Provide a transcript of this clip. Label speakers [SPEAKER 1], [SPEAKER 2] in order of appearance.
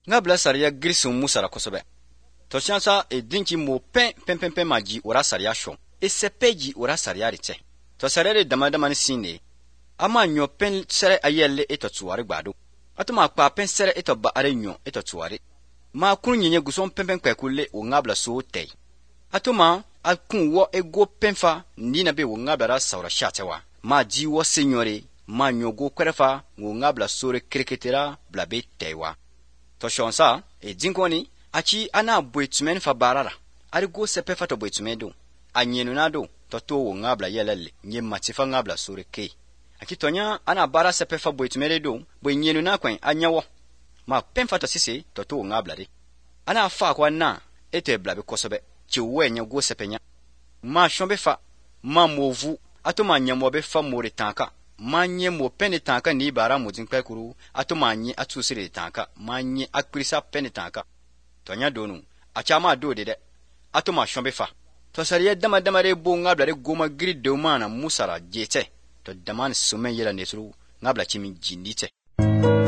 [SPEAKER 1] ngabla sariya grisum musara kosobe to chansa e dinki mo pen maji ora sariya shom e sepeji ora sariya rite to sarere damadama ni sine ama nyo pen sere ayelle eto tuwari gbado atuma kpa pen sere eto ba are nyo eto tuwari ma kun nyenye guson pen kwekule o ngabla so tei atuma akun wo ego penfa ndina be wo ngabla ra sawra shatewa ma ji wo senyore ma nyogo kwerefa wo ngabla sore kriketera blabe tewa to shonsa e dinkoni achi ana boitumen fa barara ari go sepe fa to boitumen do anyenu nado to wo ngabla yelele nye matifa ngabla sore ke akitonya ana bara sepe fa boitumen do bo nyenu na kwen anyawo ma penfa to sisi to wo ngabla de ana fa kwa na ete blabe kosobe chiwe nya go sepenya ma shombe fa ma movu atoma nyamo be fa more tanka manye mo pene tanka ni bara mudin kwekuru atoma nyi atusire tanka manye akprisa pene tanka tonya donu achama do de atoma shombe fa to sariya dama re bo ngabla re goma gri de mana musara jete to daman sumen yela nesuru ngabla chimi jindite